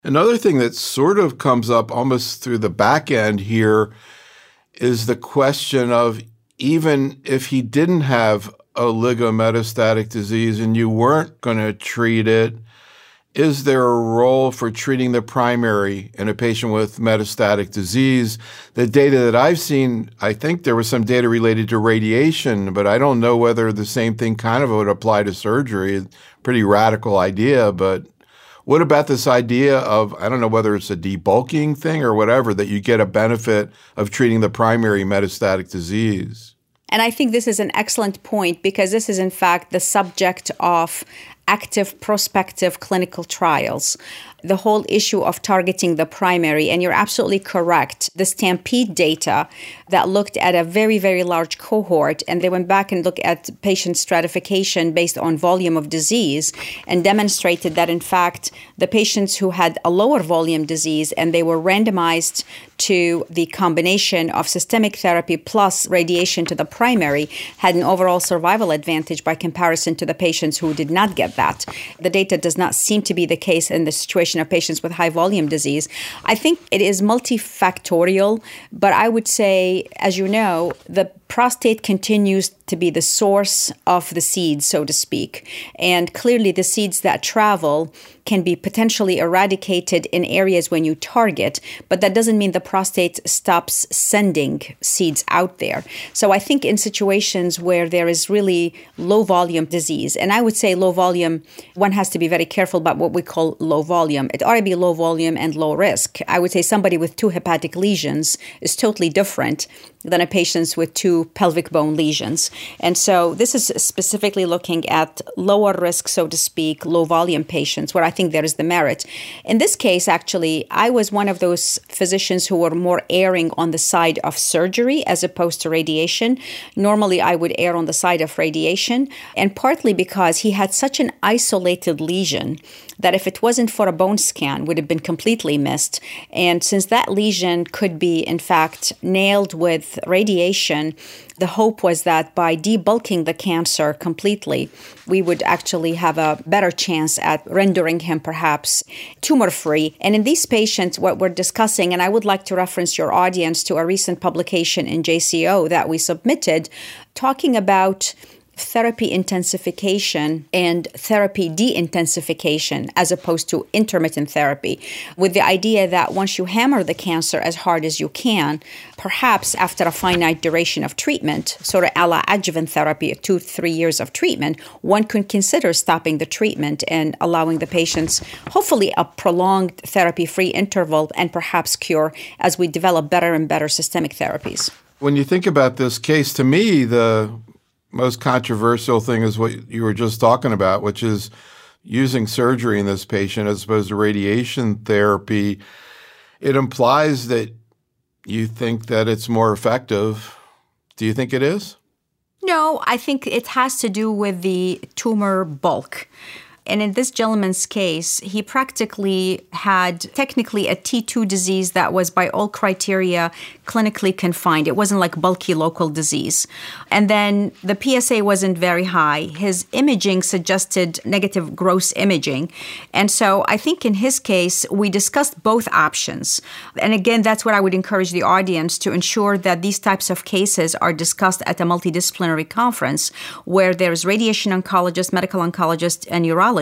Another thing that sort of comes up almost through the back end here is the question of, even if he didn't have oligometastatic disease and you weren't going to treat it, is there a role for treating the primary in a patient with metastatic disease? The data that I've seen, I think there was some data related to radiation, but I don't know whether the same thing kind of would apply to surgery. Pretty radical idea, but what about this idea of, I don't know whether it's a debulking thing or whatever, that you get a benefit of treating the primary metastatic disease? And I think this is an excellent point, because this is, in fact, the subject of active prospective clinical trials. The whole issue of targeting the primary, and you're absolutely correct. The STAMPEDE data that looked at a very, very large cohort, and they went back and looked at patient stratification based on volume of disease and demonstrated that, in fact, the patients who had a lower volume disease and they were randomized to the combination of systemic therapy plus radiation to the primary had an overall survival advantage by comparison to the patients who did not get that. The data does not seem to be the case in the situation of patients with high volume disease. I think it is multifactorial, but I would say, as you know, the prostate continues to be the source of the seeds, so to speak. And clearly the seeds that travel can be potentially eradicated in areas when you target, but that doesn't mean the prostate stops sending seeds out there. So I think in situations where there is really low volume disease, and I would say low volume, one has to be very careful about what we call low volume. It ought to be low volume and low risk. I would say somebody with 2 hepatic lesions is totally different than a patient with 2 pelvic bone lesions. And so this is specifically looking at lower risk, so to speak, low volume patients, where I think there is the merit. In this case, actually, I was one of those physicians who were more erring on the side of surgery as opposed to radiation. Normally, I would err on the side of radiation, and partly because he had such an isolated lesion that if it wasn't for a bone scan, would have been completely missed. And since that lesion could be, in fact, nailed with radiation, the hope was that by debulking the cancer completely, we would actually have a better chance at rendering him perhaps tumor-free. And in these patients, what we're discussing, and I would like to reference your audience to a recent publication in JCO that we submitted, talking about therapy intensification and therapy de-intensification as opposed to intermittent therapy, with the idea that once you hammer the cancer as hard as you can, perhaps after a finite duration of treatment, sort of a la adjuvant therapy, 2-3 years of treatment, one could consider stopping the treatment and allowing the patients, hopefully, a prolonged therapy-free interval and perhaps cure as we develop better and better systemic therapies. When you think about this case, to me, the most controversial thing is what you were just talking about, which is using surgery in this patient as opposed to radiation therapy. It implies that you think that it's more effective. Do you think it is? No, I think it has to do with the tumor bulk. And in this gentleman's case, he practically had technically a T2 disease that was by all criteria clinically confined. It wasn't like bulky local disease. And then the PSA wasn't very high. His imaging suggested negative gross imaging. And so I think in his case, we discussed both options. And again, that's what I would encourage the audience to ensure that these types of cases are discussed at a multidisciplinary conference where there's radiation oncologist, medical oncologist, and urologist.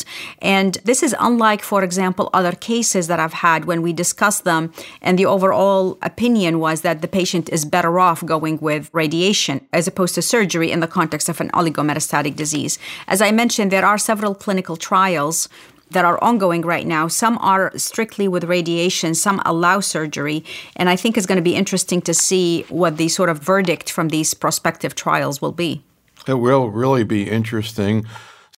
And this is unlike, for example, other cases that I've had when we discuss them and the overall opinion was that the patient is better off going with radiation as opposed to surgery in the context of an oligometastatic disease. As I mentioned, there are several clinical trials that are ongoing right now. Some are strictly with radiation, some allow surgery, and I think it's going to be interesting to see what the sort of verdict from these prospective trials will be. It will really be interesting.